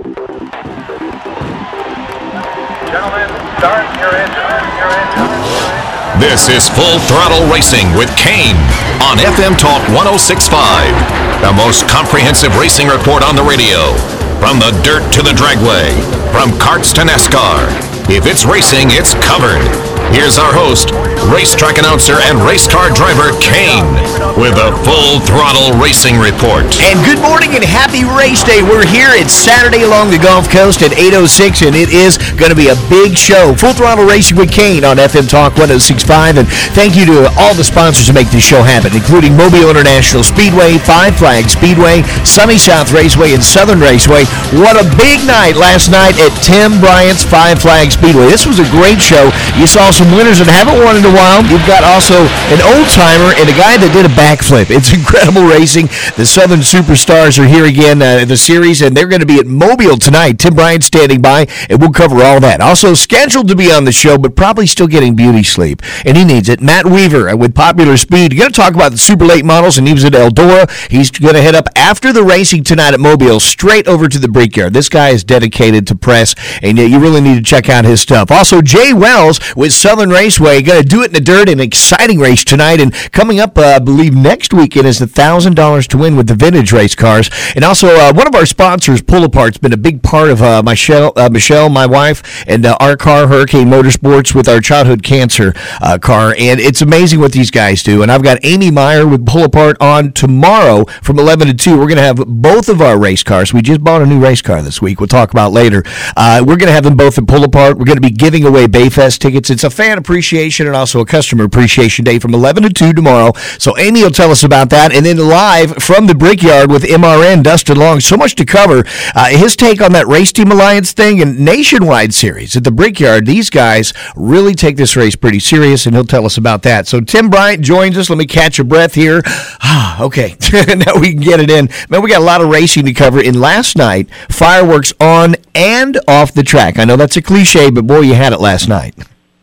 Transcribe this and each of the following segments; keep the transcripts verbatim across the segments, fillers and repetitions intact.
Gentlemen, start your engine, your engine. This is Full Throttle Racing with Kane on F M Talk one oh six point five, the most comprehensive racing report on the radio. From the dirt to the dragway, from karts to NASCAR. If it's racing, it's covered. Here's our host, racetrack announcer and race car driver Kane, with a Full Throttle Racing report. And good morning and happy race day. We're here. It's Saturday along the Gulf Coast at eight oh six, and it is going to be a big show. Full Throttle Racing with Kane on F M Talk one oh six point five. And thank you to all the sponsors who make this show happen, including Mobile International Speedway, Five Flag Speedway, Sunny South Raceway, and Southern Raceway. What a big night last night at Tim Bryant's Five Flag Speedway. This was a great show. You saw some winners that haven't won in a while. You've got also an old-timer and a guy that did a backflip. It's incredible racing. The Southern Superstars are here again uh, in the series, and they're going to be at Mobile tonight. Tim Bryant standing by, and we'll cover all that. Also scheduled to be on the show, but probably still getting beauty sleep, and he needs it. Matt Weaver with Popular Speed. You're going to talk about the super late models, and he was at Eldora. He's going to head up after the racing tonight at Mobile, straight over to the Brickyard. This guy is dedicated to press, and uh, you really need to check out his stuff. Also, Jay Wells with Southern Raceway, going to do it in the dirt, an exciting race tonight, and coming up, uh, I believe, next weekend is the one thousand dollars to win with the vintage race cars. And also, uh, one of our sponsors, Pull Apart's been a big part of uh, Michelle, uh, Michelle, my wife, and uh, our car, Hurricane Motorsports, with our childhood cancer uh, car, and it's amazing what these guys do. And I've got Amy Meyer with Pull Apart on tomorrow from eleven to two. We're going to have both of our race cars. We just bought a new race car this week. We'll talk about later. Uh, we're going to have them both at Pull Apart. We're going to be giving away Bayfest tickets. It's a fan appreciation and also a customer appreciation day from eleven to two tomorrow. So Amy will tell us about that. And then live from the Brickyard with M R N, Dustin Long. So much to cover. Uh, his take on that Race Team Alliance thing and Nationwide Series at the Brickyard. These guys really take this race pretty serious, and he'll tell us about that. So Tim Bryant joins us. Let me catch a breath here. Okay, now we can get it in. Man, we got a lot of racing to cover. And last night, fireworks on and off the track. I know that's a cliche, but boy, you had it last night.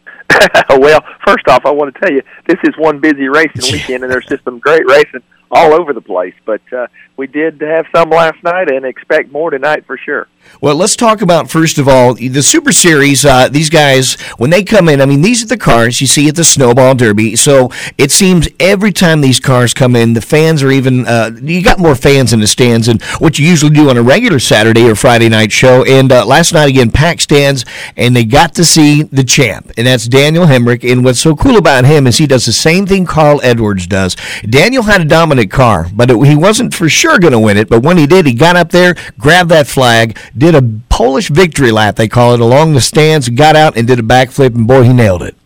Well, first off, I want to tell you, this is one busy racing weekend, and there's just some great racing all over the place. But uh, we did have some last night and expect more tonight for sure. Well, let's talk about, first of all, the Super Series. Uh, these guys, when they come in, I mean, these are the cars you see at the Snowball Derby. So it seems every time these cars come in, the fans are even, uh, you got more fans in the stands than what you usually do on a regular Saturday or Friday night show. And uh, last night, again, packed stands, and they got to see the champ, and that's Daniel Hemric. And what's so cool about him is he does the same thing Carl Edwards does. Daniel had a dominant car, but it, he wasn't for sure going to win it. But when he did, he got up there, grabbed that flag, did a Polish victory lap, they call it, along the stands, got out and did a backflip, and boy, he nailed it.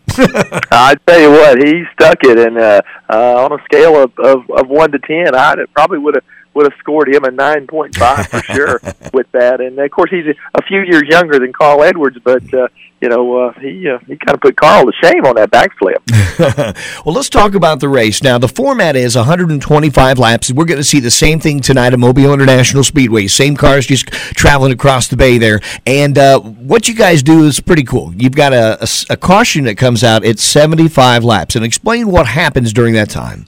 I tell you what, he stuck it, and uh, uh, on a scale of, of, of one to ten, I probably would have would have scored him a nine point five for sure with that. And of course, he's a, a few years younger than Carl Edwards, but uh, you know uh, he uh, he kind of put Carl to shame on that backflip. Well, let's talk about the race now. The format is one hundred twenty-five laps. We're going to see the same thing tonight at Mobile International Speedway. Same cars just traveling across the bay there. And uh, what you guys do is pretty cool. You've got a, a, a caution that comes out at seventy-five laps. And explain what happens during that time.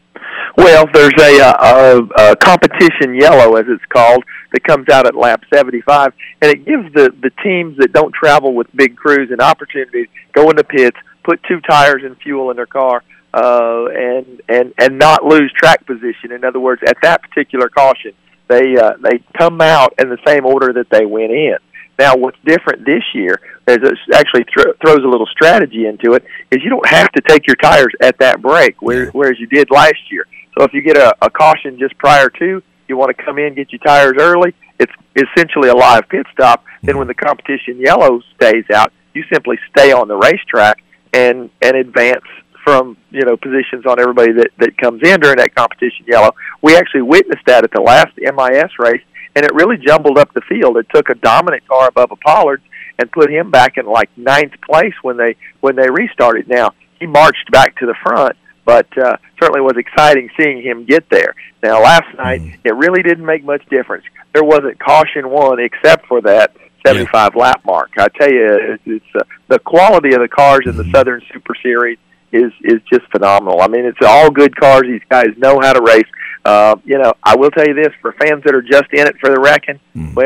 Well, there's a, a, a competition yellow, as it's called, that comes out at lap seventy-five, and it gives the, the teams that don't travel with big crews an opportunity to go into pits, put two tires and fuel in their car, uh, and, and, and not lose track position. In other words, at that particular caution, they uh, they come out in the same order that they went in. Now, what's different this year, is it actually th- throws a little strategy into it, is you don't have to take your tires at that break, where, whereas you did last year. So if you get a, a caution just prior to, you want to come in, get your tires early, it's essentially a live pit stop. Then when the competition yellow stays out, you simply stay on the racetrack and, and advance from, you know, positions on everybody that, that comes in during that competition yellow. We actually witnessed that at the last M I S race, and it really jumbled up the field. It took a dominant car above a Pollard and put him back in like ninth place when they when they restarted. Now, he marched back to the front, but uh, certainly was exciting seeing him get there. Now, last night, mm. it really didn't make much difference. There wasn't caution one except for that seventy-five yeah. lap mark. I tell you, it's, it's uh, the quality of the cars in the Southern Super Series is is just phenomenal. I mean, it's all good cars. These guys know how to race. Uh, you know, I will tell you this, for fans that are just in it for the wrecking, mm. well,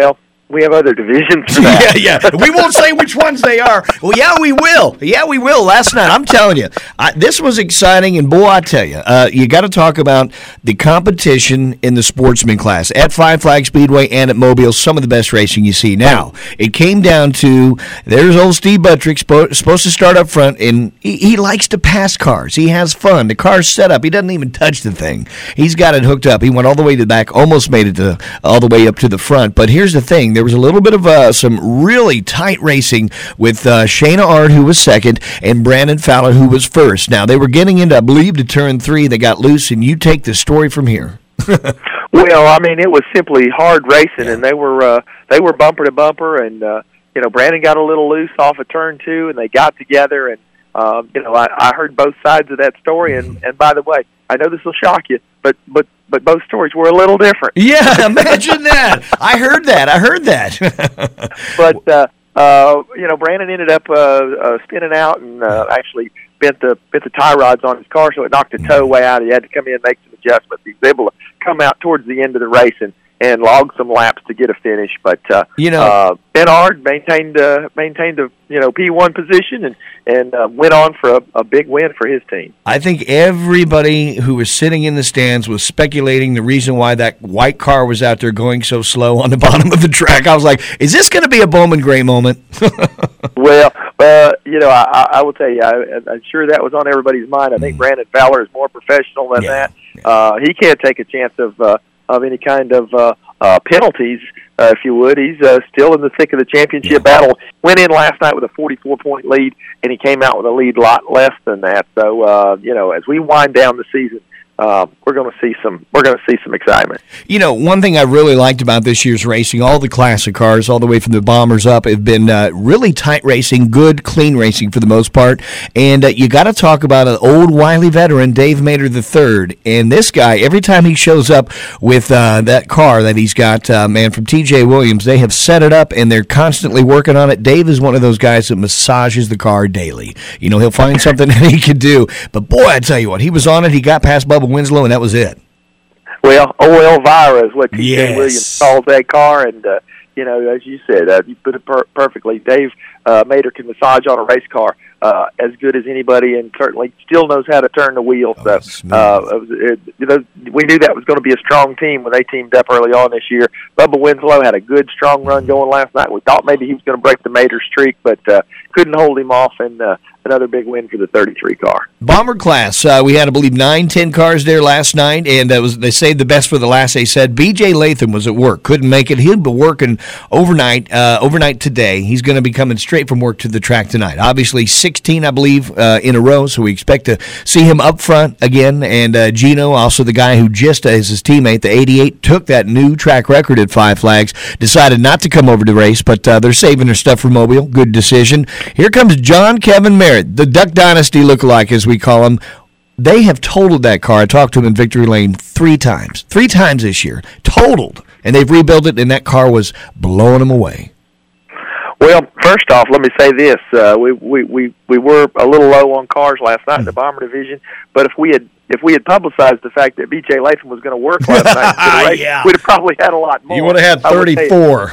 we have other divisions for that. yeah, yeah. We won't say which ones they are. Well, yeah, we will. Yeah, we will. Last night, I'm telling you, I, this was exciting. And boy, I tell you, uh, you got to talk about the competition in the sportsman class at Five Flag Speedway and at Mobile. Some of the best racing you see. Now, it came down to there's old Steve Buttrick spo- supposed to start up front, and he, he likes to pass cars. He has fun. The car's set up. He doesn't even touch the thing. He's got it hooked up. He went all the way to the back, almost made it to all the way up to the front. But here's the thing. There was a little bit of uh, some really tight racing with uh, Shayna Ard, who was second, and Brandon Fowler, who was first. Now, they were getting into, I believe, to turn three. They got loose, and you take the story from here. Well, I mean, it was simply hard racing, yeah. and they were uh, they were bumper to bumper, and uh, you know, Brandon got a little loose off of turn two, and they got together, and um, you know, I, I heard both sides of that story, and, and by the way, I know this will shock you, but but but both stories were a little different. Yeah, imagine that. I heard that. I heard that. but uh, uh, you know, Brandon ended up uh, uh, spinning out and uh, actually bent the bent the tie rods on his car, so it knocked the toe way out. He had to come in and make some adjustments. He was able to come out towards the end of the race and, and log some laps to get a finish. But uh, you know, uh, Ben Ard maintained uh, maintained the you know P one position and and uh, went on for a, a big win for his team. I think everybody who was sitting in the stands was speculating the reason why that white car was out there going so slow on the bottom of the track. I was like, is this going to be a Bowman Gray moment? Well, uh, you know, I, I will tell you, I, I'm sure that was on everybody's mind. I think mm. Brandon Fowler is more professional than yeah. that. Uh, he can't take a chance of uh, of any kind of uh, uh, penalties, uh, if you would. He's uh, still in the thick of the championship yeah. battle. Went in last night with a forty-four point lead, and he came out with a lead lot less than that. So, uh, you know, as we wind down the season, Uh, we're going to see some. We're going to see some excitement. You know, one thing I really liked about this year's racing, all the classic cars, all the way from the Bombers up, have been uh, really tight racing, good, clean racing for the most part. And uh, you got to talk about an old wily veteran, Dave Mater the third. And this guy, every time he shows up with uh, that car that he's got, uh, man, from T J Williams, they have set it up and they're constantly working on it. Dave is one of those guys that massages the car daily. You know, he'll find something that he could do. But boy, I tell you what, he was on it. He got past Bubba Winslow, and that was it. Well, O L Vira is what T J yes. Williams calls that car, and uh, you know, as you said, uh, you put it per- perfectly. Dave uh, Mater can massage on a race car uh, as good as anybody, and certainly still knows how to turn the wheel. Oh, so, uh, it, you know, we knew that was going to be a strong team when they teamed up early on this year. Bubba Winslow had a good, strong run going last night. We thought maybe he was going to break the Mater streak, but uh, couldn't hold him off, and uh, another big win for the thirty-three car. Bomber class. Uh, we had, I believe, nine, ten cars there last night, and uh, was, they saved the best for the last. They said B J Latham was at work, couldn't make it. He'll be working overnight. Uh, overnight today. He's going to be coming straight from work to the track tonight. Obviously, sixteen, I believe, uh, in a row. So we expect to see him up front again. And uh, Gino, also the guy who just as his teammate, the eighty-eight, took that new track record at Five Flags. Decided not to come over to race, but uh, they're saving their stuff for Mobile. Good decision. Here comes John Kevin Merritt, the Duck Dynasty lookalike, as we call him. They have totaled that car. I talked to him in Victory Lane three times. Three times this year. Totaled. And they've rebuilt it, and that car was blowing them away. Well, first off, let me say this. Uh, we, we, we, we were a little low on cars last night in the Bomber Division, but if we had if we had publicized the fact that B J Latham was going to work last night, race, yeah. we'd have probably had a lot more. You would have had thirty-four.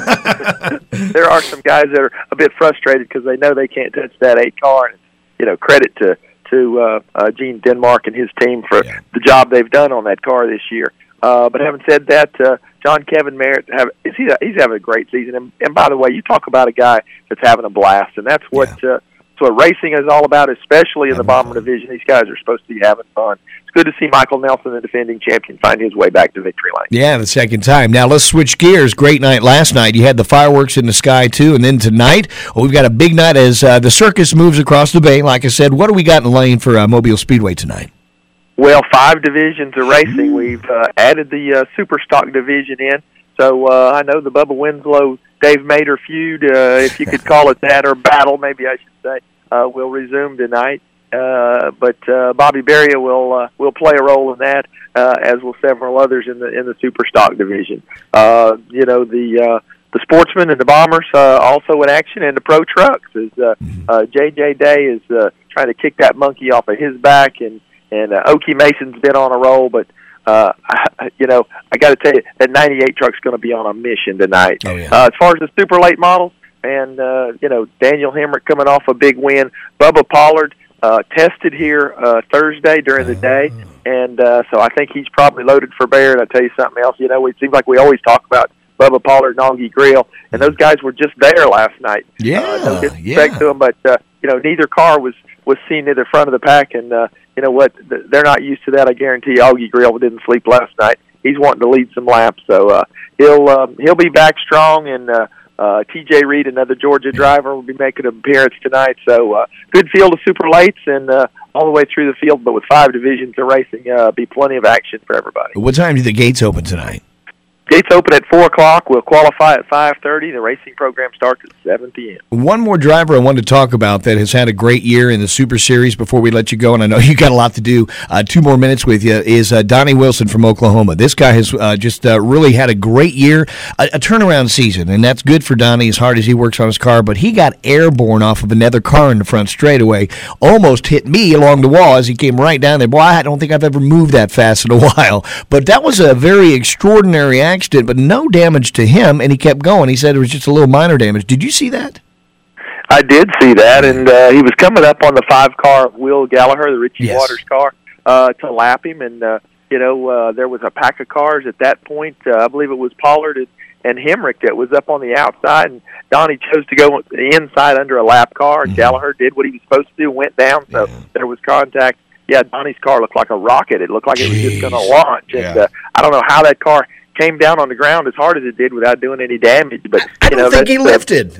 There are some guys that are a bit frustrated because they know they can't touch that eight car. And, you know, credit to to uh, uh, Gene Denmark and his team for yeah. the job they've done on that car this year. Uh, but having said that, uh, John Kevin Merritt, have, is he, he's having a great season. And, and by the way, you talk about a guy that's having a blast, and that's what yeah. uh, that's what racing is all about, especially in the Bomber Division. These guys are supposed to be having fun. It's good to see Michael Nelson, the defending champion, find his way back to victory lane. Yeah, the second time. Now let's switch gears. Great night last night. You had the fireworks in the sky too, and then tonight well, we've got a big night as uh, the circus moves across the bay. Like I said, what do we got in the lane for uh, Mobile Speedway tonight? Well, five divisions of racing. We've uh, added the uh, Super Stock division in. So uh, I know the Bubba Winslow, Dave Mater feud, uh, if you could call it that, or battle, maybe I should say, uh, will resume tonight. Uh, but uh, Bobby Berria will uh, will play a role in that, uh, as will several others in the in the Super Stock division. Uh, you know, the uh, the Sportsmen and the Bombers uh, also in action, and the Pro Trucks. Is uh, uh, J J Day is uh, trying to kick that monkey off of his back, and and uh, Okie Mason's been on a roll, but uh, I, you know, I got to tell you, that ninety-eight truck's going to be on a mission tonight. Oh, yeah. Uh, as far as the super late models, and, uh, you know, Daniel Hemrick coming off a big win. Bubba Pollard uh, tested here uh, Thursday during the day, and uh, so I think he's probably loaded for bear. And I'll tell you something else, you know, it seems like we always talk about Bubba Pollard and Augie Grill, and those guys were just there last night. Yeah, uh, no disrespect yeah. to them, but, uh, you know, neither car was, was seen near the front of the pack, and, uh, you know what, they're not used to that. I guarantee Augie Grill didn't sleep last night. He's wanting to lead some laps, so uh, he'll um, he'll be back strong, and uh, uh, T J Reed, another Georgia driver, will be making an appearance tonight. So uh, good field of super lates, and uh, all the way through the field, but with five divisions of racing, uh, be plenty of action for everybody. What time do the gates open tonight? Gates open at four o'clock. We'll qualify at five thirty. The racing program starts at seven p.m. One more driver I wanted to talk about that has had a great year in the Super Series before we let you go, and I know you got a lot to do. Uh, two more minutes with you is uh, Donnie Wilson from Oklahoma. This guy has uh, just uh, really had a great year, a, a turnaround season, and that's good for Donnie as hard as he works on his car, but he got airborne off of another car in the front straightaway, almost hit me along the wall as he came right down there. Boy, I don't think I've ever moved that fast in a while, but that was a very extraordinary accident. Accident, but no damage to him, and he kept going. He said it was just a little minor damage. Did you see that? I did see that, and uh, he was coming up on the five-car of Will Gallagher, the Richie Yes. Waters car, uh, to lap him, and, uh, you know, uh, there was a pack of cars at that point. Uh, I believe it was Pollard and, and Hemrick that was up on the outside, and Donnie chose to go inside under a lap car, and Mm-hmm. Gallagher did what he was supposed to do, went down, so Yeah. there was contact. Yeah, Donnie's car looked like a rocket. It looked like it was just Jeez. going to launch, and Yeah. uh, I don't know how that car came down on the ground as hard as it did without doing any damage. But I you don't know, think he that's, uh, lifted.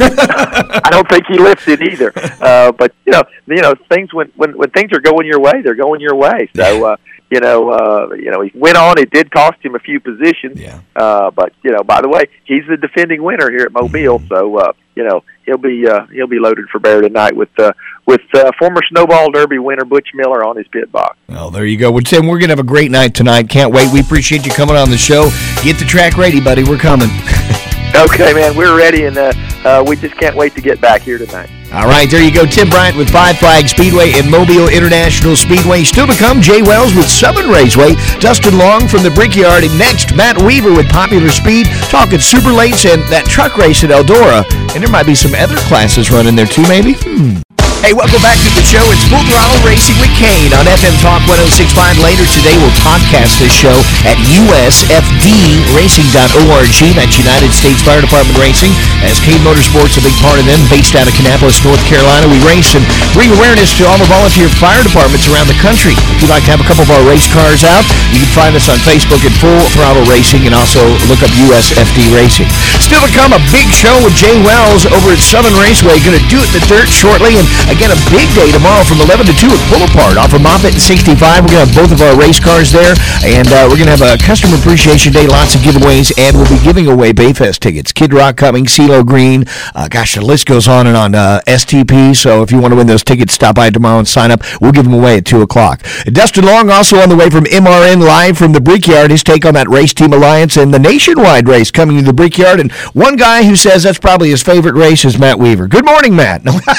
I don't think he lifted either. Uh, but you know, you know, things when when when things are going your way, they're going your way. So uh, you know, uh, you know, he went on. It did cost him a few positions. Yeah. Uh, but you know, by the way, he's the defending winner here at Mobile. So uh, you know, he'll be uh, he'll be loaded for bear tonight with uh, with uh, former Snowball Derby winner Butch Miller on his pit box. Well, there you go. Well, Tim, we're going to have a great night tonight. Can't wait. We appreciate you coming on the show. Get the track ready, buddy. We're coming. Okay, man, we're ready, and uh, uh, we just can't wait to get back here tonight. All right, there you go. Tim Bryant with Five Flag Speedway and Mobile International Speedway. Still to come, Jay Wells with Southern Raceway, Dustin Long from the Brickyard, and next, Matt Weaver with Popular Speed, talking super lates and that truck race at Eldora. And there might be some other classes running there too, maybe? Hmm. Hey, welcome back to the show. It's Full Throttle Racing with Kane on F M Talk one oh six point five. Later today, we'll podcast this show at U S F D racing dot org. That's United States Fire Department Racing, as Kane Motorsports a big part of them, based out of Kannapolis, North Carolina. We race and bring awareness to all the volunteer fire departments around the country. If you'd like to have a couple of our race cars out, you can find us on Facebook at Full Throttle Racing, and also look up U S F D Racing. Still to come, a big show with Jay Wells over at Southern Raceway. Going to do it in the dirt shortly, and again, a big day tomorrow from eleven to two at Pull Apart off of Moffett and sixty-five. We're going to have both of our race cars there, and uh, we're going to have a Customer Appreciation Day, lots of giveaways, and we'll be giving away Bayfest tickets. Kid Rock coming, CeeLo Green. Uh, gosh, the list goes on and on. Uh, S T P, so if you want to win those tickets, stop by tomorrow and sign up. We'll give them away at two o'clock. Dustin Long also on the way from M R N live from the Brickyard. His take on that Race Team Alliance and the nationwide race coming to the Brickyard. And one guy who says that's probably his favorite race is Matt Weaver. Good morning, Matt.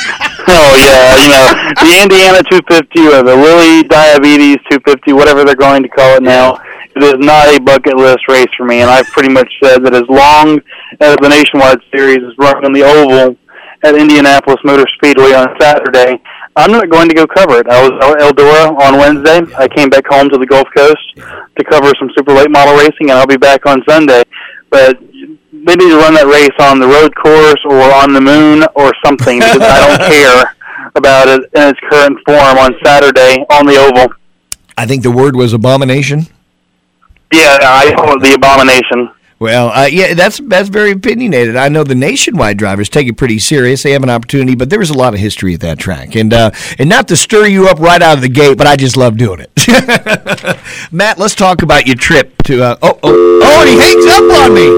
Oh, yeah, you know, the Indiana two fifty or the Lilly Diabetes two fifty, whatever they're going to call it now, it is not a bucket list race for me, and I've pretty much said that as long as the Nationwide Series is running on the oval at Indianapolis Motor Speedway on Saturday, I'm not going to go cover it. I was at Eldora on Wednesday. I came back home to the Gulf Coast to cover some super late model racing, and I'll be back on Sunday. But they need to run that race on the road course or on the moon or something, because I don't care about it in its current form on Saturday on the oval. I think the word was abomination. Yeah, I call it the abomination. Well, uh, yeah, that's that's very opinionated. I know the nationwide drivers take it pretty serious. They have an opportunity, but there was a lot of history at that track. And uh, and not to stir you up right out of the gate, but I just love doing it. Matt, let's talk about your trip to... Uh, oh, oh, oh, and he hangs up on me.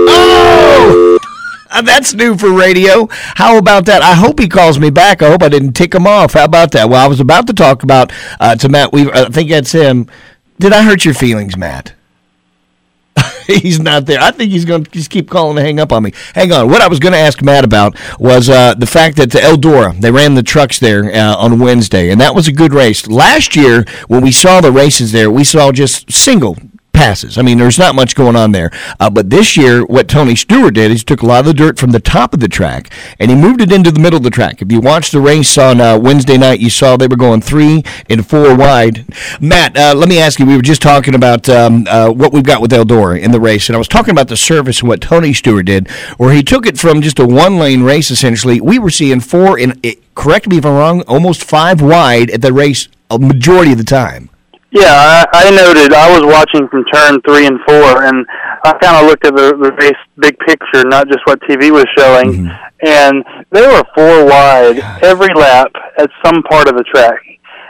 Oh! Uh, that's new for radio. How about that? I hope he calls me back. I hope I didn't tick him off. How about that? Well, I was about to talk about uh, to Matt Weaver. I think that's him. Did I hurt your feelings, Matt? He's not there. I think he's going to just keep calling to hang up on me. Hang on. What I was going to ask Matt about was uh, the fact that Eldora, they ran the trucks there uh, on Wednesday, and that was a good race. Last year, when we saw the races there, we saw just single passes. I mean, there's not much going on there. Uh, but this year, what Tony Stewart did is took a lot of the dirt from the top of the track, and he moved it into the middle of the track. If you watched the race on uh, Wednesday night, you saw they were going three and four wide. Matt, uh, let me ask you, we were just talking about um, uh, what we've got with Eldora in the race, and I was talking about the service and what Tony Stewart did, where he took it from just a one-lane race, essentially. We were seeing four, and it, correct me if I'm wrong, almost five wide at the race a majority of the time. Yeah, I, I noted, I was watching from turn three and four, and I kind of looked at the, the race big picture, not just what T V was showing, mm-hmm. and they were four wide every lap at some part of the track.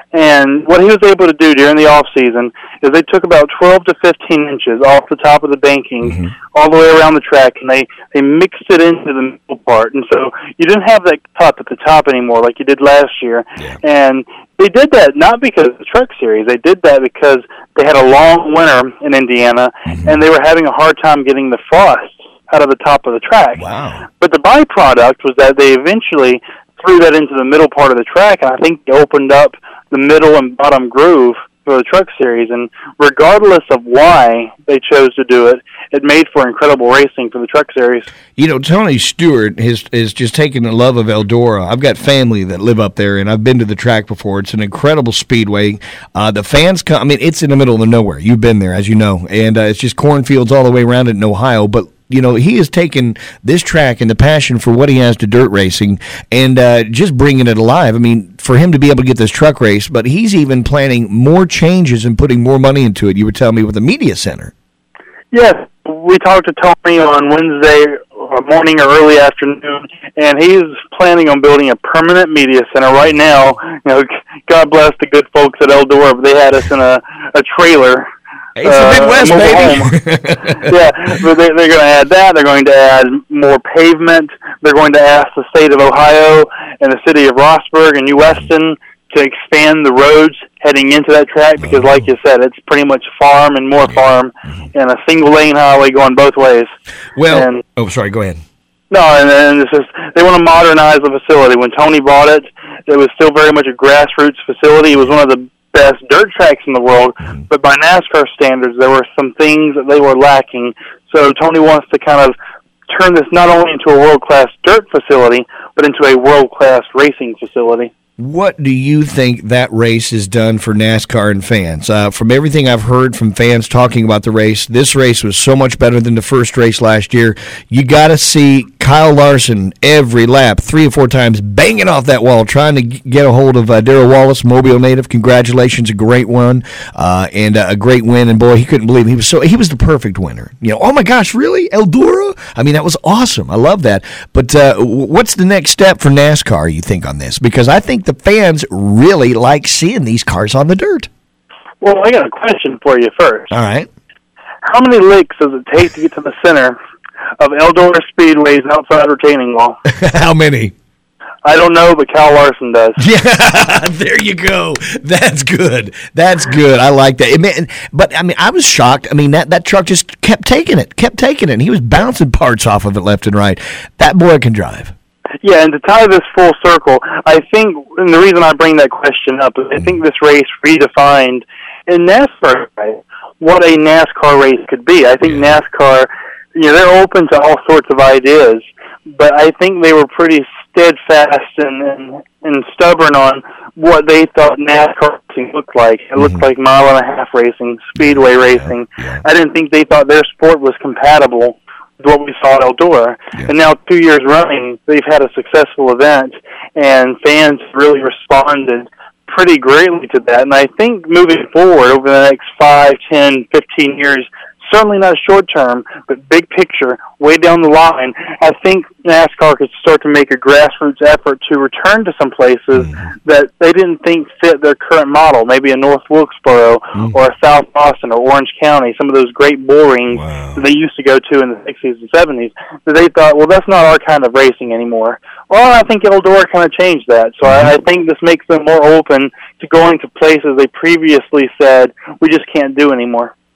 And what he was able to do during the off season is they took about twelve to fifteen inches off the top of the banking mm-hmm. all the way around the track, and they, they mixed it into the middle part. And so you didn't have that cut at the top anymore like you did last year. Yeah. And they did that not because of the Truck Series. They did that because they had a long winter in Indiana, mm-hmm. and they were having a hard time getting the frost out of the top of the track. Wow. But the byproduct was that they eventually threw that into the middle part of the track, and I think they opened up the middle and bottom groove for the Truck Series, and regardless of why they chose to do it, it made for incredible racing for the Truck Series. You know, Tony Stewart has, has just taken the love of Eldora. I've got family that live up there, and I've been to the track before. It's an incredible speedway. Uh, the fans come, I mean, it's in the middle of nowhere. You've been there, as you know, and uh, it's just cornfields all the way around it in Ohio, but you know, he has taken this track and the passion for what he has to dirt racing and uh, just bringing it alive. I mean, for him to be able to get this truck race, but he's even planning more changes and putting more money into it. You were telling me with the media center. Yes, we talked to Tony on Wednesday morning or early afternoon, and he's planning on building a permanent media center right now. You know, God bless the good folks at Eldora, but they had us in a, a trailer. It's the Midwest, uh, baby. Yeah, but they, they're going to add that. They're going to add more pavement. They're going to ask the state of Ohio and the city of Rossburg and New Weston to expand the roads heading into that track because, like you said, it's pretty much farm and more farm and a single-lane highway going both ways. Well, and, oh, sorry, go ahead. No, and then it's just, they want to modernize the facility. When Tony bought it, it was still very much a grassroots facility. It was one of the best dirt tracks in the world, but by NASCAR standards, there were some things that they were lacking. So Tony wants to kind of turn this not only into a world-class dirt facility, but into a world-class racing facility. What do you think that race has done for NASCAR and fans? Uh, from everything I've heard from fans talking about the race, this race was so much better than the first race last year. You got to see Kyle Larson every lap, three or four times, banging off that wall, trying to get a hold of uh, Darrell Wallace, Mobile native. Congratulations, a great one, uh, and uh, a great win. And boy, he couldn't believe it. He was so he was the perfect winner. You know, oh my gosh, really, Eldora? I mean, that was awesome. I love that. But uh, what's the next step for NASCAR? You think on this? Because I think the fans really like seeing these cars on the dirt. Well, I got a question for you first. All right. How many licks does it take to get to the center of Eldora Speedway's outside retaining wall? How many? I don't know, but Kyle Larson does. Yeah, there you go. That's good. That's good. I like that. It mean, but, I mean, I was shocked. I mean, that, that truck just kept taking it, kept taking it. And he was bouncing parts off of it left and right. That boy can drive. Yeah, and to tie this full circle, I think, and the reason I bring that question up is I think this race redefined in NASCAR what a NASCAR race could be. I think yeah. NASCAR, you know, they're open to all sorts of ideas, but I think they were pretty steadfast and, and, and stubborn on what they thought NASCAR racing looked like. It looked mm-hmm. like mile and a half racing, speedway yeah. racing. Yeah. I didn't think they thought their sport was compatible what we saw at Eldora. Yeah. And now two years running, they've had a successful event, and fans really responded pretty greatly to that. And I think moving forward over the next five, ten, fifteen years, certainly not short term, but big picture, way down the line, I think NASCAR could start to make a grassroots effort to return to some places mm-hmm. that they didn't think fit their current model, maybe a North Wilkesboro mm-hmm. or a South Boston or Orange County, some of those great bull rings wow. that they used to go to in the sixties and seventies, that they thought, well, that's not our kind of racing anymore. Well, I think Eldora kind of changed that. So mm-hmm. I, I think this makes them more open to going to places they previously said we just can't do anymore.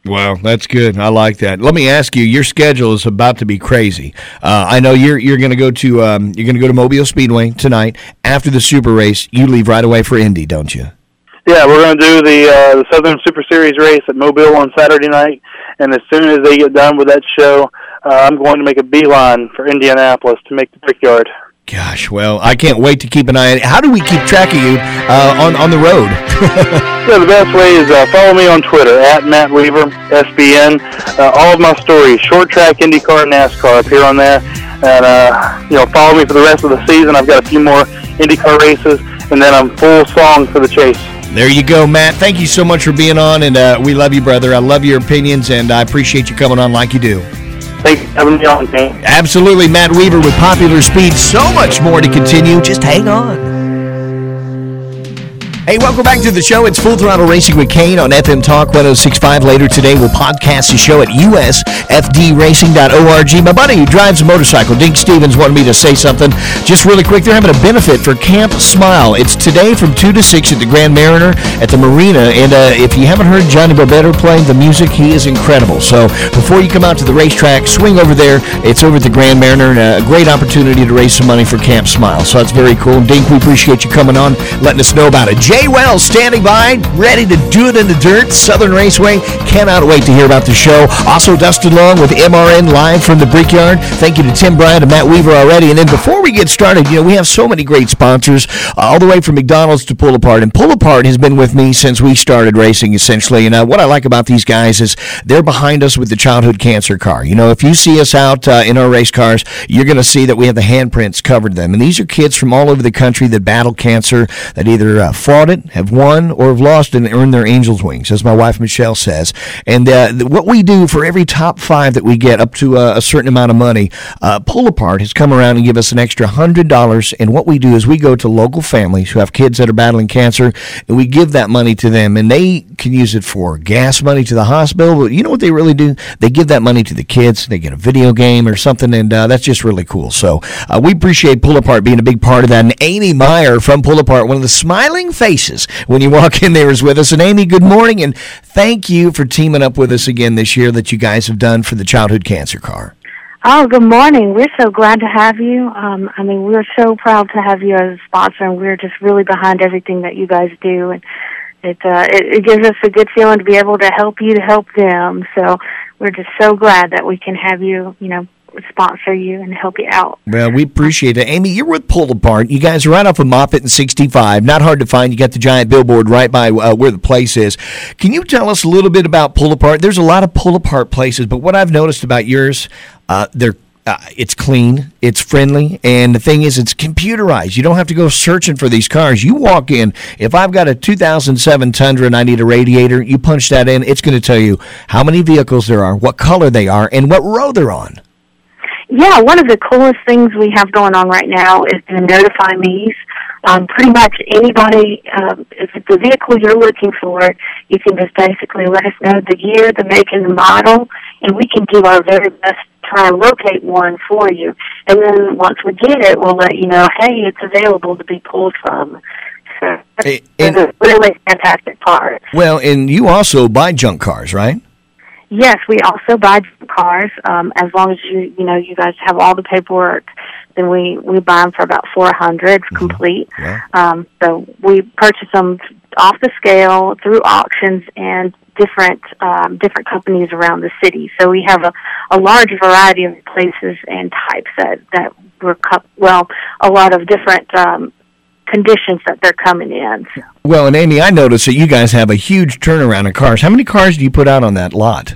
Well, that's good. I like that. Let me ask you: your schedule is about to be crazy. Uh, I know you're you're going to go to um, you're going to go to Mobile Speedway tonight after the Super Race. You leave right away for Indy, don't you? Yeah, we're going to do the uh, the Southern Super Series race at Mobile on Saturday night, and as soon as they get done with that show, uh, I'm going to make a beeline for Indianapolis to make the Brickyard. Gosh, well, I can't wait to keep an eye on it. How do we keep track of you uh, on, on the road? Yeah, the best way is uh, follow me on Twitter, at Matt Weaver, S B N. Uh, all of my stories, short track, IndyCar, NASCAR, appear on there. And, uh, you know, follow me for the rest of the season. I've got a few more IndyCar races, and then I'm full song for the chase. There you go, Matt. Thank you so much for being on, and uh, we love you, brother. I love your opinions, and I appreciate you coming on like you do. Thanks for having me on, man. Absolutely. Matt Weaver with Popular Speed. So much more to continue. Just hang on. Hey, welcome back to the show. It's Full Throttle Racing with Kane on F M Talk one oh six point five. Later today, we'll podcast the show at U S F D racing dot org. My buddy who drives a motorcycle, Dink Stevens, wanted me to say something just really quick. They're having a benefit for Camp Smile. It's today from two to six at the Grand Mariner at the Marina. And uh, if you haven't heard Johnny Barbero playing the music, he is incredible. So before you come out to the racetrack, swing over there. It's over at the Grand Mariner, and a great opportunity to raise some money for Camp Smile. So that's very cool. Dink, we appreciate you coming on, letting us know about it. Jay Wells standing by, ready to do it in the dirt. Southern Raceway. Cannot wait to hear about the show. Also, Dustin Long with M R N live from the Brickyard. Thank you to Tim Bryant and Matt Weaver already. And then before we get started, you know, we have so many great sponsors, uh, all the way from McDonald's to Pull Apart. And Pull Apart has been with me since we started racing, essentially. And uh, what I like about these guys is they're behind us with the childhood cancer car. You know, if you see us out uh, in our race cars, you're going to see that we have the handprints covered them. And these are kids from all over the country that battle cancer, that either uh, fought it, have won, or have lost and earned their angel's wings, as my wife Michelle says. And uh, what we do for every top five that we get up to uh, a certain amount of money, uh, Pull Apart has come around and give us an extra one hundred dollars. And what we do is we go to local families who have kids that are battling cancer, and we give that money to them. And they can use it for gas money to the hospital. But you know what they really do? They give that money to the kids. They get a video game or something, and uh, that's just really cool. So uh, we appreciate Pull Apart being a big part of that. And Amy Meyer from Pull Apart, one of the smiling faces when you walk in there, is with us. And Amy, good morning, and thank you for teaming up with us again this year that you guys have done for the childhood cancer car. Oh, good morning. We're so glad to have you. Um, I mean, we're so proud to have you as a sponsor, and we're just really behind everything that you guys do. And it, uh, it, it gives us a good feeling to be able to help you to help them. So we're just so glad that we can have you, you know, sponsor you and help you out. Well, we appreciate it. Amy, you're with Pull Apart. You guys are right off of Moffett and sixty-five. Not hard to find. You got the giant billboard right by uh, where the place is. Can you tell us a little bit about Pull Apart? There's a lot of Pull Apart places, but what I've noticed about yours, uh, they're Uh, it's clean, it's friendly, and the thing is, it's computerized. You don't have to go searching for these cars. You walk in, if I've got a two thousand seven Tundra and I need a radiator, you punch that in, it's going to tell you how many vehicles there are, what color they are, and what row they're on. Yeah, one of the coolest things we have going on right now is the Notify Me's. Um, pretty much anybody, um, if it's the vehicle you're looking for, you can just basically let us know the year, the make, and the model, and we can do our very best to try and locate one for you. And then once we get it, we'll let you know, hey, it's available to be pulled from. So that's and, a really fantastic part. Well, and you also buy junk cars, right? Yes, we also buy cars. Um, as long as you, you know, you guys have all the paperwork, then we, we buy them for about four hundred dollars complete. Yeah. Um, so we purchase them off the scale through auctions and different um, different companies around the city. So we have a, a large variety of places and types that that we're cu- well, a lot of different um, conditions that they're coming in. Well, and Amy, I noticed that you guys have a huge turnaround of cars. How many cars do you put out on that lot?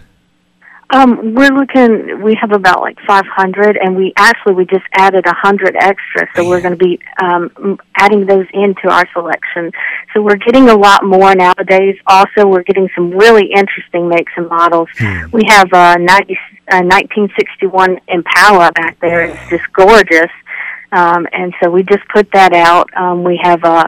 Um, we're looking, we have about like five hundred, and we actually, we just added one hundred extra, so we're going to be um, adding those into our selection. So we're getting a lot more nowadays. Also, we're getting some really interesting makes and models. Hmm. We have a ninety, uh, nineteen sixty-one Impala back there. It's just gorgeous. Um, and so we just put that out. Um, we have a,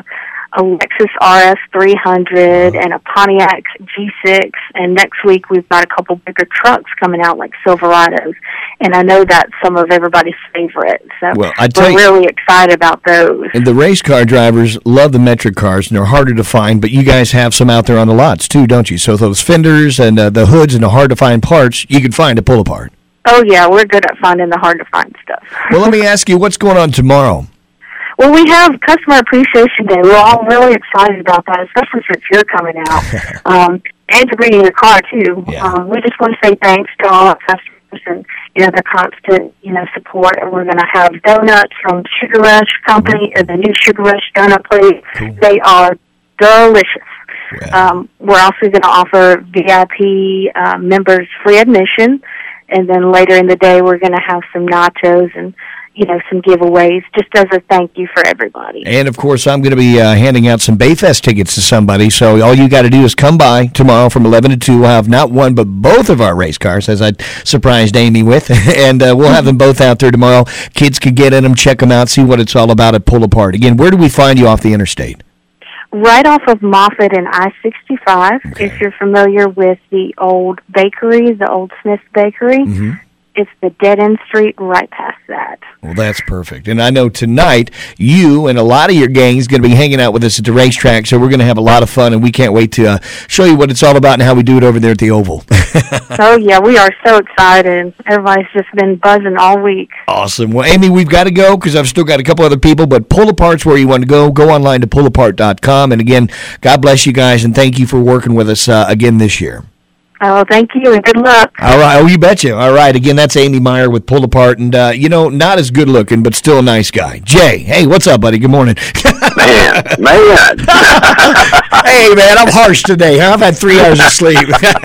a Lexus R S three hundred and a Pontiac G six, and next week we've got a couple bigger trucks coming out like Silverados, and I know that's some of everybody's favorite. So well, I tell we're you, really excited about those. And the race car drivers love the metric cars, and they're harder to find, but you guys have some out there on the lots too, don't you? So those fenders and uh, the hoods and the hard-to-find parts, you can find at Pull Apart. Oh, yeah, we're good at finding the hard-to-find stuff. Well, let me ask you, what's going on tomorrow? Well, we have Customer Appreciation Day. We're all really excited about that, especially since you're coming out. um, and you're bringing your car, too. Yeah. Um, we just want to say thanks to all our customers and, you know, the constant, you know, support. And we're going to have donuts from Sugar Rush Company, or the new Sugar Rush donut plate. Cool. They are delicious. Yeah. Um, we're also going to offer V I P uh, members free admission. And then later in the day, we're going to have some nachos and, you know, some giveaways just as a thank you for everybody. And, of course, I'm going to be uh, handing out some Bayfest tickets to somebody. So all you got to do is come by tomorrow from eleven to two. We'll have not one but both of our race cars, as I surprised Amy with. and uh, we'll have them both out there tomorrow. Kids can get in them, check them out, see what it's all about at Pull Apart. Again, where do we find you off the interstate? Right off of Moffett and I sixty-five. Okay. If you're familiar with the old bakery, the old Smith Bakery, Mm-hmm. it's the dead-end street right past that. Well, that's perfect. And I know tonight you and a lot of your gang is going to be hanging out with us at the racetrack, so we're going to have a lot of fun, and we can't wait to uh, show you what it's all about and how we do it over there at the Oval. Oh, yeah, we are so excited. Everybody's just been buzzing all week. Awesome. Well, Amy, we've got to go because I've still got a couple other people, but Pull Apart's where you want to go. Go online to pull apart dot com. And again, God bless you guys, and thank you for working with us uh, again this year. Oh, thank you, and good luck. All right. Oh, you betcha. All right. Again, that's Amy Meyer with Pull Apart. And, uh, you know, not as good looking, but still a nice guy. Jay, hey, what's up, buddy? Good morning. Man, man. Hey, man, I'm harsh today. Huh? I've had three hours of sleep.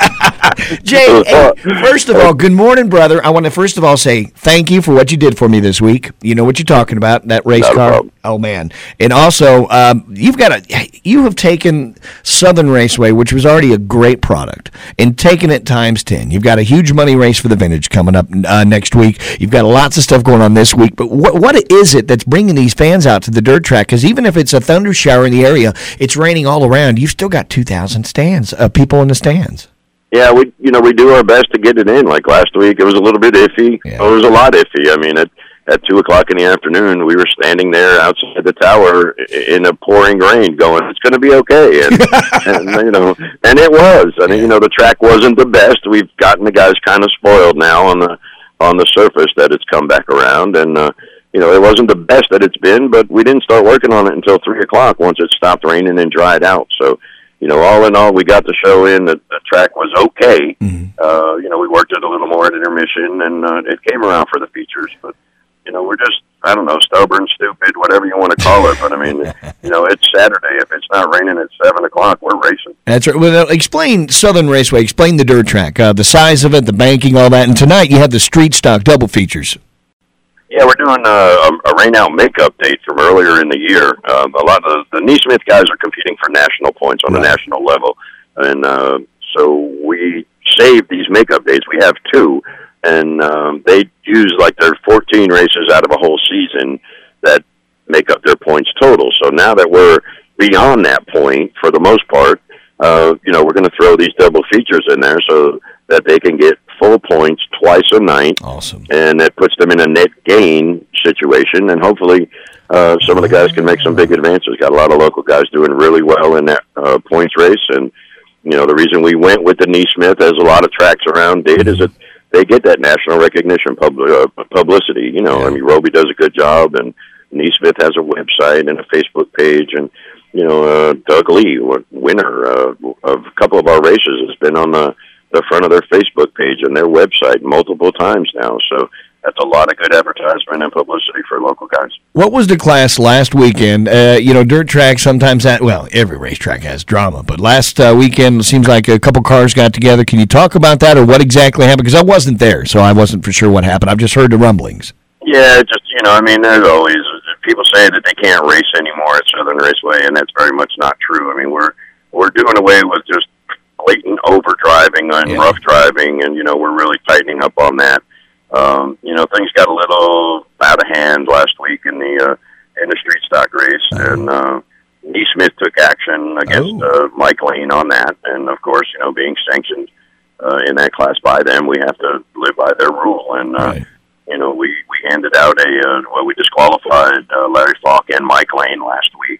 Jay, hey, first of all, good morning, brother. I want to first of all say thank you for what you did for me this week. You know what you're talking about, that race Not a car. problem. Oh, man. And also, um, you've got a, you have taken Southern Raceway, which was already a great product, and taken it times ten. You've got a huge money race for the vintage coming up uh, next week. You've got lots of stuff going on this week. But what what is it that's bringing these fans out to the dirt track? Because even if it's a thunder shower in the area, it's raining all around, you've still got two thousand stands, uh, people in the stands. Yeah, we you know we do our best to get it in. Like last week, it was a little bit iffy. Yeah. Oh, it was a lot iffy. I mean, at at two o'clock in the afternoon, we were standing there outside the tower in a pouring rain, going, "It's going to be okay." And, and you know, and it was. I mean, you know, the track wasn't the best. We've gotten the guys kind of spoiled now on the on the surface that it's come back around, and uh, you know, it wasn't the best that it's been. But we didn't start working on it until three o'clock once it stopped raining and dried out. So. You know, all in all, we got the show in. The, the track was okay. Mm-hmm. Uh, you know, we worked it a little more at intermission, and uh, it came around for the features. But, you know, we're just, I don't know, stubborn, stupid, whatever you want to call it. But, I mean, you know, it's Saturday. If it's not raining at seven o'clock, we're racing. That's right. Well, explain Southern Raceway. Explain the dirt track, uh, the size of it, the banking, all that. And tonight you have the street stock double features. Yeah, we're doing a, a, a rain-out make-up date from earlier in the year. Um, a lot of the, the Neesmith guys are competing for national points on Right. the national level. And uh, so we saved these make-up dates. We have two. And um, they use like their fourteen races out of a whole season that make up their points total. So now that we're beyond that point, for the most part, uh, you know, we're going to throw these double features in there so that they can get full points twice a night. Awesome. And it puts them in a net gain situation, and hopefully uh, some of the guys can make some big advances. Got a lot of local guys doing really well in that uh, points race, and you know the reason we went with the Neesmith, as a lot of tracks around did, is that they get that national recognition, pub- uh, publicity. You know, Yeah. I mean, Roby does a good job, and Neesmith has a website and a Facebook page, and you know, uh, Doug Lee, winner uh, of a couple of our races, has been on the the front of their Facebook page and their website multiple times now. So that's a lot of good advertisement and publicity for local guys. What was the class last weekend? Uh, you know, dirt track sometimes, that, well, every racetrack has drama, but last uh, weekend it seems like a couple cars got together. Can you talk about that or what exactly happened? Because I wasn't there, so I wasn't for sure what happened. I've just heard the rumblings. Yeah, just, you know, I mean, there's always, people say that they can't race anymore at Southern Raceway, and that's very much not true. I mean, we're, we're doing away with just blatant over driving and Yeah. rough driving, and you know we're really tightening up on that. Um, you know things got a little out of hand last week in the uh, in the street stock race, Uh-huh. and uh, you Neesmith took action against Oh. uh, Mike Lane on that, and of course, you know, being sanctioned uh, in that class by them, we have to live by their rule. And uh, Right. you know, we we handed out a uh, well, we disqualified uh, Larry Falk and Mike Lane last week,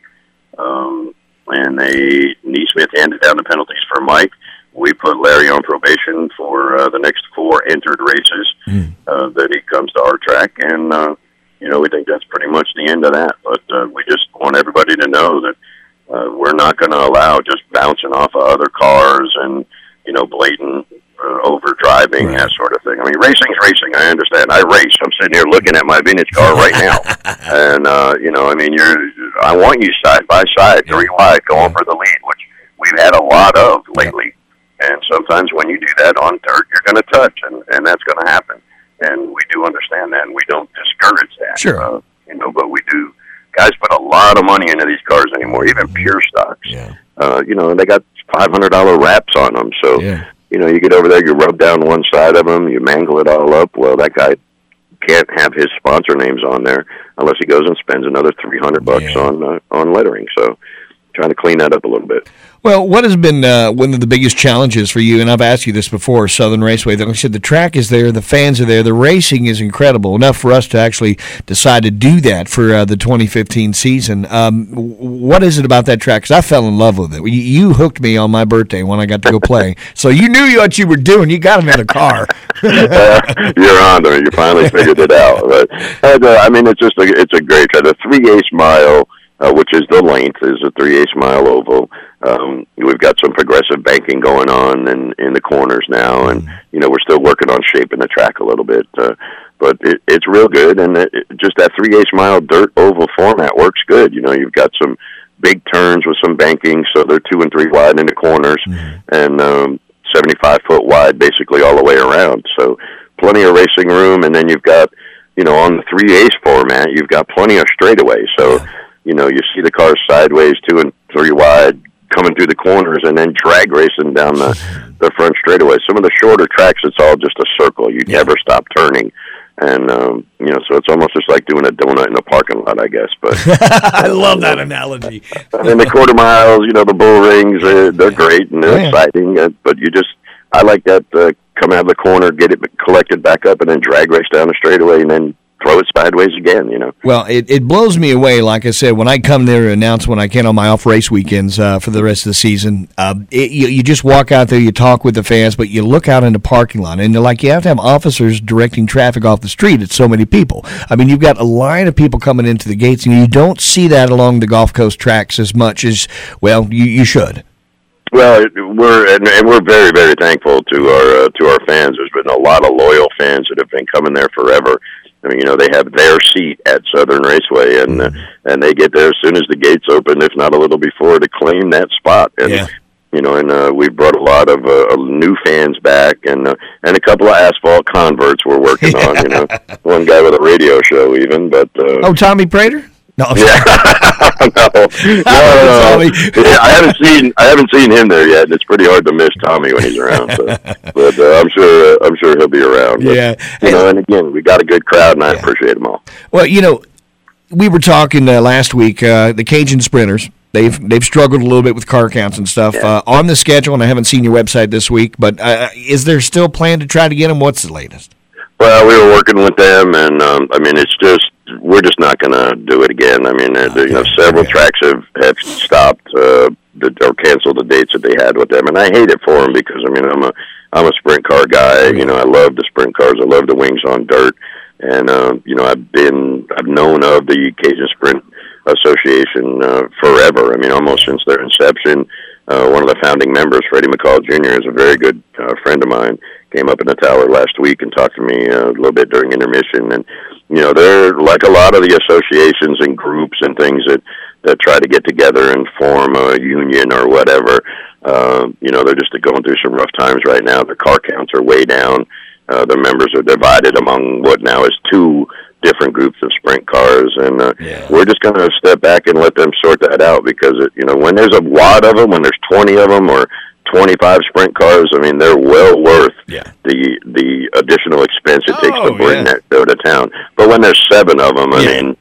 um, and they Neesmith handed down the penalties for Mike. We put Larry on probation for uh, the next four entered races Mm. uh, that he comes to our track, and uh, you know, we think that's pretty much the end of that. But uh, we just want everybody to know that uh, we're not going to allow just bouncing off of other cars and, you know, blatant uh, over driving, Right. that sort of thing. I mean, racing's racing. I understand. I race. I'm sitting here looking at my vintage car right now, and uh, you know, I mean, you're. I want you side by side, three wide, going for the lead, which we've had a lot of lately. And sometimes when you do that on dirt, you're going to touch, and, and that's going to happen. And we do understand that, and we don't discourage that. Sure. Uh, you know, but we do. Guys put a lot of money into these cars anymore, even pure stocks. Yeah. Uh, you know, and they got five hundred dollars wraps on them. So, Yeah. you know, you get over there, you rub down one side of them, you mangle it all up. Well, that guy can't have his sponsor names on there unless he goes and spends another three hundred bucks Yeah. on uh, on lettering. So, trying to clean that up a little bit. Well, what has been uh, one of the biggest challenges for you, and I've asked you this before, Southern Raceway, like I said, the track is there, the fans are there, the racing is incredible, enough for us to actually decide to do that for uh, the twenty fifteen season. Um, what is it about that track? Because I fell in love with it. You, you hooked me on my birthday when I got to go play, so you knew what you were doing. You got him in a car. uh, you're on there. You finally figured it out. But, uh, I mean, it's just a, it's a great track. The three-eighths mile, uh, which is the length, is a three-eighths mile oval. Um, we've got some progressive banking going on in, in the corners now, and you know we're still working on shaping the track a little bit. Uh, but it, it's real good, and it, it, just that three-eighths mile dirt oval format works good. You know, you've got some big turns with some banking, so they're two and three wide in the corners, Mm-hmm. and um, seventy-five foot wide basically all the way around. So plenty of racing room, and then you've got, you know, on the three-eighths format, you've got plenty of straightaways. So, you know, you see the cars sideways, two and three wide, coming through the corners, and then drag racing down the, the front straightaway. Some of the shorter tracks, it's all just a circle. You Yeah. never stop turning. And, um, you know, so it's almost just like doing a donut in a parking lot, I guess. But I love that analogy. and the quarter miles, you know, the bull rings, uh, they're great and they're Oh, yeah. exciting. Uh, but you just, I like that, uh, come out of the corner, get it collected back up, and then drag race down the straightaway, and then throw it sideways again, you know. Well, it, it blows me away. Like I said, when I come there to announce when I can on my off race weekends uh, for the rest of the season, uh, it, you, you just walk out there, you talk with the fans, but you look out in the parking lot, and like you have to have officers directing traffic off the street. It's so many people. I mean, you've got a line of people coming into the gates, and you don't see that along the Gulf Coast tracks as much as, well, you, you should. Well, it, we're and, and we're very, very thankful to our uh, to our fans. There's been a lot of loyal fans that have been coming there forever. I mean, you know, they have their seat at Southern Raceway, and uh, and they get there as soon as the gates open, if not a little before, to claim that spot. And Yeah. you know, and uh, we brought a lot of uh, new fans back, and uh, and a couple of asphalt converts we're working on. You know, one guy with a radio show, even. But uh, Oh, Tommy Prater? No. yeah, no, no, no, no. Tommy. Yeah, I haven't seen I haven't seen him there yet, and it's pretty hard to miss Tommy when he's around. So. But uh, I'm sure uh, I'm sure he'll be around. But, Yeah. you know, and again, we got a good crowd, and I Yeah. appreciate them all. Well, you know, we were talking uh, last week, uh, the Cajun Sprinters. They've they've struggled a little bit with car counts and stuff Yeah. uh, on the schedule, and I haven't seen your website this week. But uh, is there still plan to try to get them? What's the latest? Well, we were working with them, and um, I mean, it's just we're just not going to do it again. I mean, uh, you know, Okay. several Okay. tracks have have stopped uh, the, or canceled the dates that they had with them, and I hate it for them because I mean, I'm a I'm a sprint car guy. You know, I love the sprint cars. I love the wings on dirt, and uh, you know, I've been I've known of the Cajun Sprint Association uh, forever. I mean, almost since their inception. Uh, one of the founding members, Freddie McCall Junior, is a very good uh, friend of mine. Came up in the tower last week and talked to me uh, a little bit during intermission. And, you know, they're like a lot of the associations and groups and things that, that try to get together and form a union or whatever. Uh, you know, they're just going through some rough times right now. Their car counts are way down. Uh, the members are divided among what now is two different groups of sprint cars, and uh, Yeah. we're just going to step back and let them sort that out because, it, you know, when there's a wad of them, when there's twenty of them or twenty-five sprint cars, I mean, they're well worth Yeah. the the additional expense it takes Oh, to bring yeah. that show to town. But when there's seven of them, I Yeah. mean,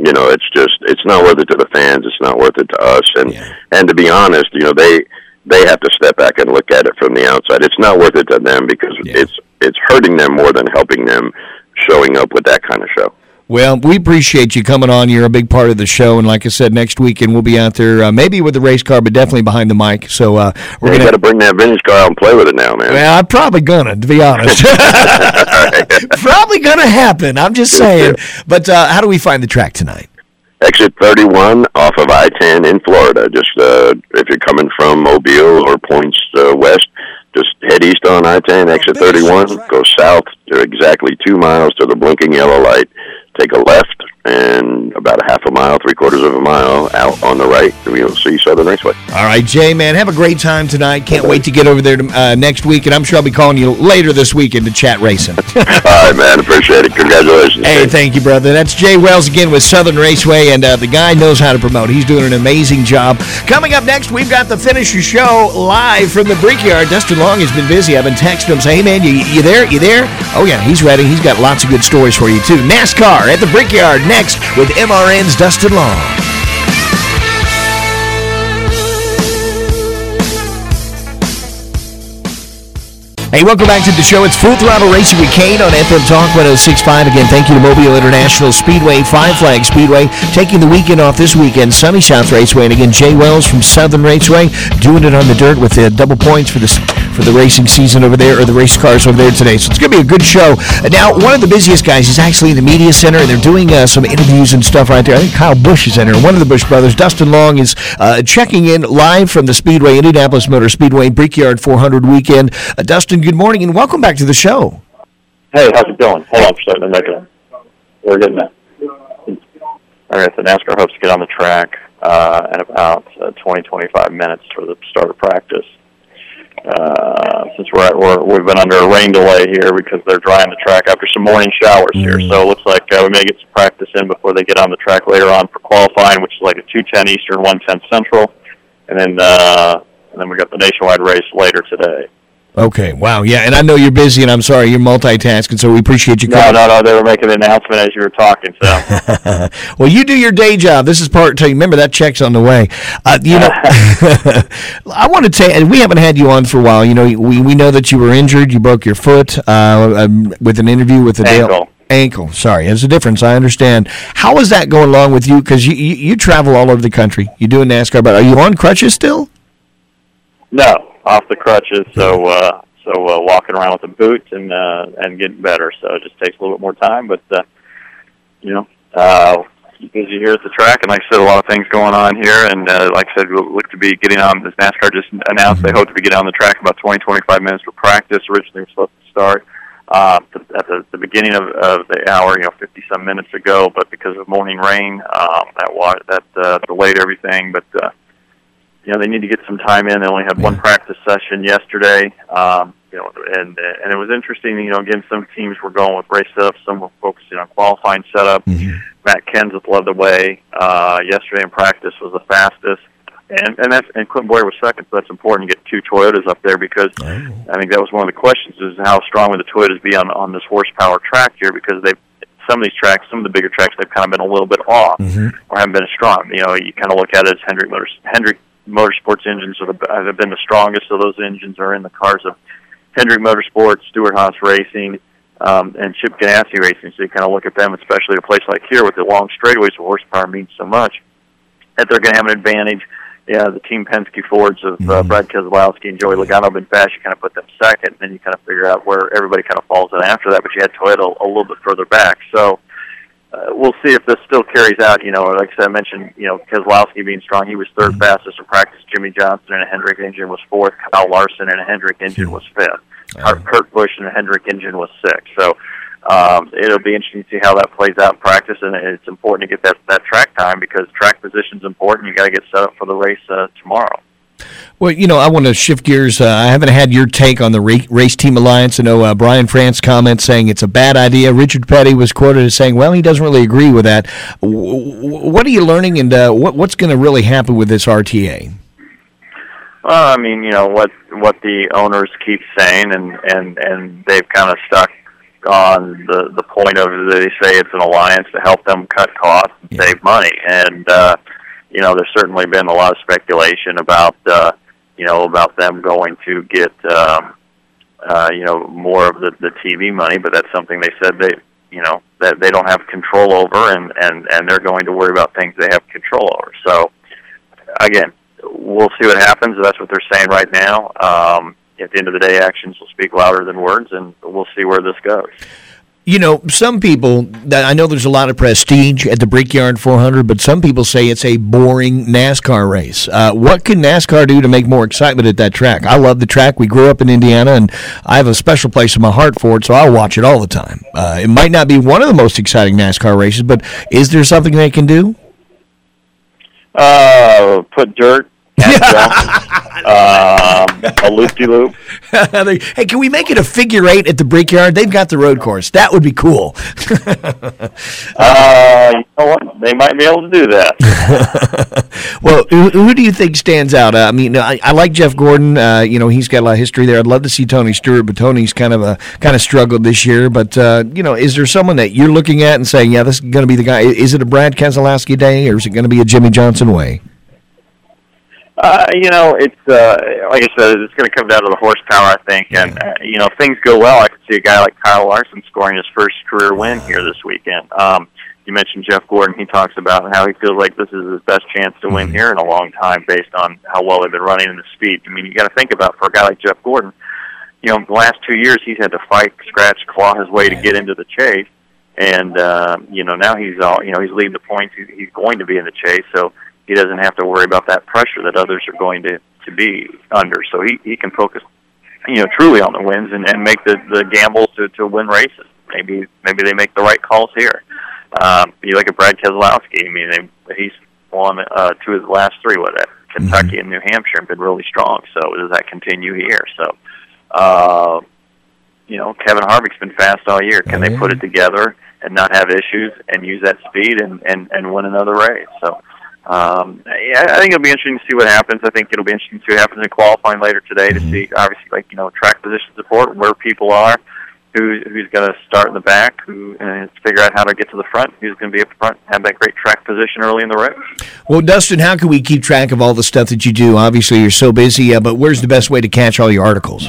you know, it's just it's not worth it to the fans. It's not worth it to us. And Yeah. and to be honest, you know, they they have to step back and look at it from the outside. It's not worth it to them because Yeah. it's it's hurting them more than helping them showing up with that kind of show. Well, we appreciate you coming on. You're a big part of the show, and like I said, next weekend we'll be out there, uh, maybe with the race car, but definitely behind the mic. So uh, we're You gonna got to bring that vintage car out and play with it now, man. Well, I'm probably gonna, to be honest. Probably gonna happen. I'm just saying. But uh, how do we find the track tonight? Exit thirty-one off of I ten in Florida. Just uh, if you're coming from Mobile or points uh, west, just head east on I ten, exit thirty-one, go south to exactly two miles to the blinking yellow light. Take a left, and about a half a mile, three quarters of a mile out on the right, you'll see Southern Raceway. All right, Jay, man, have a great time tonight. Can't wait to get over there to, uh, next week, and I'm sure I'll be calling you later this weekend to chat racing. All right, man, appreciate it. Congratulations. Hey, thank you, brother. That's Jay Wells again with Southern Raceway, and uh, the guy knows how to promote. He's doing an amazing job. Coming up next, we've got the Finish Your Show live from the Brickyard. Dustin Long has been busy. I've been texting him saying, hey, man, you, you there? You there? Oh, yeah, he's ready. He's got lots of good stories for you, too. NASCAR at the Brickyard next with M R N's Dustin Long. Hey, welcome back to the show. It's Full Throttle Racing with Kane on F M Talk one oh six point five. Again, thank you to Mobile International Speedway, Five Flag Speedway, taking the weekend off this weekend, Sunny South Raceway. And again, Jay Wells from Southern Raceway doing it on the dirt with the double points for the, for the racing season over there, or the race cars over there today. So it's going to be a good show. Now, one of the busiest guys is actually in the media center, and they're doing uh, some interviews and stuff right there. I think Kyle Busch is in there. One of the Busch brothers, Dustin Long, is uh, checking in live from the Speedway, Indianapolis Motor Speedway, Brickyard four hundred weekend. Uh, Dustin, good morning, and welcome back to the show. Hey, how's it going? Hold on for a second. Make it. We're getting that. All right, so NASCAR hopes to get on the track uh, in about uh, twenty, twenty-five minutes for the start of practice. Uh, since we're, at, we're we've been under a rain delay here because they're drying the track after some morning showers mm-hmm. here, so it looks like uh, we may get some practice in before they get on the track later on for qualifying, which is like a two ten Eastern, one ten Central, and then uh, and then we got the nationwide race later today. Okay, wow, yeah, and I know you're busy, and I'm sorry, you're multitasking, so we appreciate you coming. No, no, no, they were making an announcement as you were talking, so. Well, you do your day job. This is part two. Remember, that check's on the way. Uh, you know, I want to tell you, and we haven't had you on for a while, you know, we, we know that you were injured, you broke your foot uh, um, with an interview with the Ankle. Dale. Ankle, sorry, there's a difference, I understand. How is that going along with you? Because you, you, you travel all over the country. You do NASCAR, but are you on crutches still? No. Off the crutches, so uh, so uh, walking around with a boot and uh, and getting better. So it just takes a little bit more time, but uh, you know, uh, busy here at the track, and like I said, a lot of things going on here. And uh, like I said, we we'll look to be getting on. This NASCAR just announced mm-hmm. they hope to be getting on the track in about twenty, twenty-five minutes for practice. Originally, we were supposed to start uh, at the, the beginning of, of the hour, you know, fifty some minutes ago, but because of morning rain, um, that water, that uh, delayed everything, but. Uh, You know, they need to get some time in. They only had one practice session yesterday. Um, you know, and and it was interesting. You know, again, some teams were going with race setup, some were focusing on qualifying setup. Mm-hmm. Matt Kenseth led the way uh, yesterday in practice, was the fastest, and and that's and Clinton Boyer was second. So that's important to get two Toyotas up there because oh. I think that was one of the questions: is how strong would the Toyotas be on on this horsepower track here? Because they some of these tracks, some of the bigger tracks, they've kind of been a little bit off mm-hmm. or haven't been as strong. You know, you kind of look at it as Hendrick Motors, Hendrick. Motorsports engines are the, have been the strongest, so those engines are in the cars of Hendrick Motorsports, Stewart-Haas Racing, um, and Chip Ganassi Racing. So you kind of look at them, especially at a place like here with the long straightaways where horsepower means so much, that they're going to have an advantage. Yeah, the Team Penske Fords of uh, Brad Keselowski and Joey Logano have been fast. You kind of put them second, and then you kind of figure out where everybody kind of falls in after that, but you had Toyota a, a little bit further back. So Uh, we'll see if this still carries out. You know, like I said, I mentioned, you know, Keselowski being strong. He was third fastest in practice. Jimmy Johnson in a Hendrick engine was fourth. Kyle Larson in a Hendrick engine was fifth. Uh, Kurt Busch in a Hendrick engine was sixth. So um, it'll be interesting to see how that plays out in practice, and it's important to get that, that track time because track position is important. You got to get set up for the race uh, tomorrow. Well, you know, I want to shift gears. Uh, I haven't had your take on the ra- Race Team Alliance. I know uh, Brian France comments saying it's a bad idea. Richard Petty was quoted as saying, well, he doesn't really agree with that. W- what are you learning, and uh, what, what's going to really happen with this R T A? Well, I mean, you know, what what the owners keep saying, and, and, and they've kind of stuck on the, the point of they say it's an alliance to help them cut costs and save money. And, uh, you know, there's certainly been a lot of speculation about, uh, you know, about them going to get, um, uh, you know, more of the, the T V money, but that's something they said they, you know, that they don't have control over, and, and, and they're going to worry about things they have control over. So, again, we'll see what happens. That's what they're saying right now. Um, at the end of the day, actions will speak louder than words, and we'll see where this goes. You know, some people, that I know there's a lot of prestige at the Brickyard four hundred, but some people say it's a boring NASCAR race. Uh, what can NASCAR do to make more excitement at that track? I love the track. We grew up in Indiana, and I have a special place in my heart for it, so I'll watch it all the time. Uh, it might not be one of the most exciting NASCAR races, but is there something they can do? Uh, put dirt, um, a loop-de-loop. Hey, can we make it a figure eight at the Brickyard? They've got the road course. That would be cool. uh, you know what? They might be able to do that. Well, who, who do you think stands out? Uh, I mean, I, I like Jeff Gordon. Uh, you know, he's got a lot of history there. I'd love to see Tony Stewart, but Tony's kind of a kind of struggled this year. But uh, you know, is there someone that you're looking at and saying, yeah, this is going to be the guy? Is it a Brad Keselowski day, or is it going to be a Jimmy Johnson way? Uh, you know, it's uh, like I said, it's going to come down to the horsepower, I think. And uh, you know, if things go well, I could see a guy like Kyle Larson scoring his first career win here this weekend. Um, you mentioned Jeff Gordon. He talks about how he feels like this is his best chance to win here in a long time, based on how well they've been running and the speed. I mean, you got to think about, for a guy like Jeff Gordon, you know, the last two years he's had to fight, scratch, claw his way to get into the chase, and uh, you know, now he's all, you know, he's leading the points. He's, he's going to be in the chase, so he doesn't have to worry about that pressure that others are going to, to be under. So he, he can focus, you know, truly on the wins and, and make the, the gambles to, to win races. Maybe maybe they make the right calls here. Um, you look at Brad Keselowski. I mean, they, he's won uh, two of the last three with it. Kentucky mm-hmm. and New Hampshire have been really strong. So does that continue here? So, uh, you know, Kevin Harvick's been fast all year. Can oh, they put it together and not have issues and use that speed and, and, and win another race? So, Um, yeah, I think it'll be interesting to see what happens. I think it'll be interesting to see what happens in qualifying later today to see, obviously, like, you know, track position support, where people are, who, who's going to start in the back, who uh, figure out how to get to the front, who's going to be up front, have that great track position early in the race. Well, Dustin, how can we keep track of all the stuff that you do? Obviously, you're so busy, uh, but where's the best way to catch all your articles?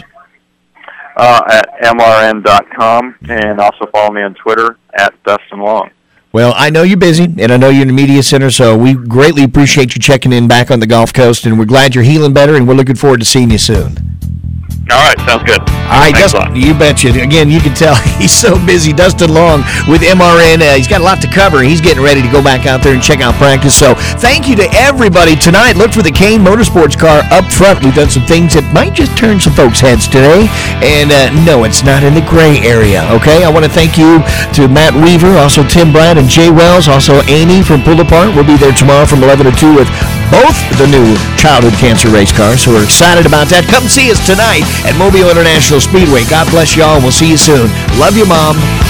Uh, at M R N dot com, and also follow me on Twitter at Dustin Long. Well, I know you're busy, and I know you're in the media center, so we greatly appreciate you checking in back on the Gulf Coast, and we're glad you're healing better, and we're looking forward to seeing you soon. All right, sounds good. All right, Thanks Dustin, you betcha. Again, you can tell he's so busy. Dustin Long with M R N. Uh, he's got a lot to cover. He's getting ready to go back out there and check out practice. So thank you to everybody tonight. Look for the Kane Motorsports car up front. We've done some things that might just turn some folks' heads today. And uh, no, it's not in the gray area, okay? I want to thank you to Matt Weaver, also Tim Brad and Jay Wells, also Amy from Pull Apart. We'll be there tomorrow from eleven to two with both the new childhood cancer race cars. So we're excited about that. Come see us tonight at Mobile International Speedway. God bless y'all, and we'll see you soon. Love you, Mom.